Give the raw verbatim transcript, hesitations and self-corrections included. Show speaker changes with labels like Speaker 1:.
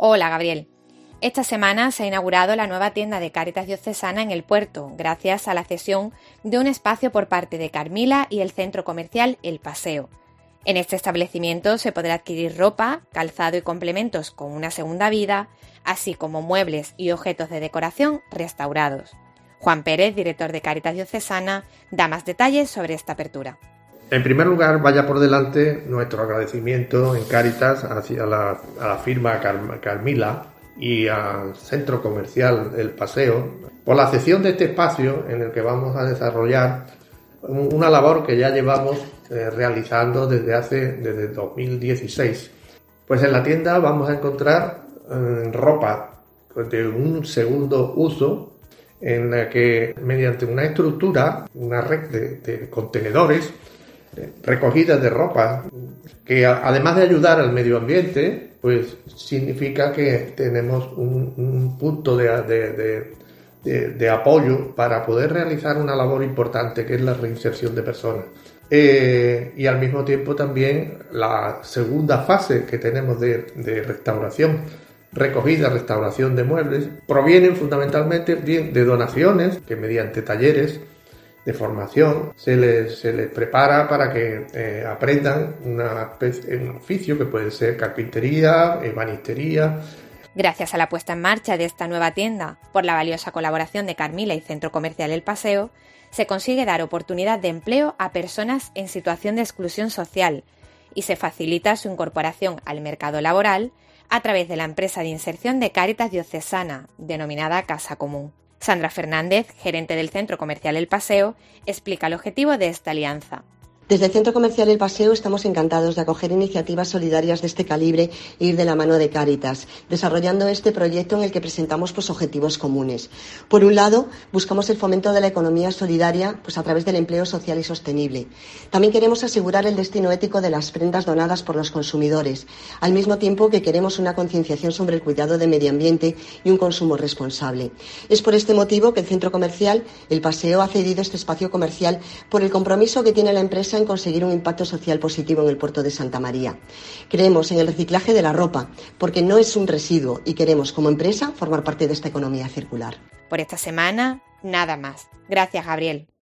Speaker 1: Hola, Gabriel. Esta semana se ha inaugurado la nueva tienda de Cáritas Diocesana en el puerto, gracias a la cesión de un espacio por parte de Carmila y el centro comercial El Paseo. En este establecimiento se podrá adquirir ropa, calzado y complementos con una segunda vida, así como muebles y objetos de decoración restaurados. Juan Pérez, director de Cáritas Diocesana, da más detalles sobre esta apertura.
Speaker 2: En primer lugar, vaya por delante nuestro agradecimiento en Cáritas hacia la, a la firma Car- Carmila y al centro comercial El Paseo por la cesión de este espacio en el que vamos a desarrollar una labor que ya llevamos eh, realizando desde hace desde dos mil dieciséis. Pues en la tienda vamos a encontrar eh, ropa de un segundo uso en la que mediante una estructura, una red de, de contenedores recogidas de ropa, que además de ayudar al medio ambiente, pues significa que tenemos un, un punto de, de, de, de, de apoyo para poder realizar una labor importante que es la reinserción de personas. Eh, y al mismo tiempo también la segunda fase que tenemos de, de restauración, recogida, restauración de muebles, provienen fundamentalmente bien de donaciones que mediante talleres de formación se les, se les prepara para que eh, aprendan una especie, un oficio que puede ser carpintería, ebanistería.
Speaker 1: Gracias a la puesta en marcha de esta nueva tienda, por la valiosa colaboración de Carmila y Centro Comercial El Paseo, se consigue dar oportunidad de empleo a personas en situación de exclusión social y se facilita su incorporación al mercado laboral a través de la empresa de inserción de Cáritas Diocesana, denominada Casa Común. Sandra Fernández, gerente del Centro Comercial El Paseo, explica el objetivo de esta alianza.
Speaker 3: Desde el Centro Comercial El Paseo estamos encantados de acoger iniciativas solidarias de este calibre e ir de la mano de Cáritas, desarrollando este proyecto en el que presentamos pues, objetivos comunes. Por un lado, buscamos el fomento de la economía solidaria pues, a través del empleo social y sostenible. También queremos asegurar el destino ético de las prendas donadas por los consumidores, al mismo tiempo que queremos una concienciación sobre el cuidado del medio ambiente y un consumo responsable. Es por este motivo que el Centro Comercial El Paseo ha cedido este espacio comercial por el compromiso que tiene la empresa en conseguir un impacto social positivo en el puerto de Santa María. Creemos en el reciclaje de la ropa, porque no es un residuo y queremos, como empresa, formar parte de esta economía circular.
Speaker 1: Por esta semana, nada más. Gracias, Gabriel.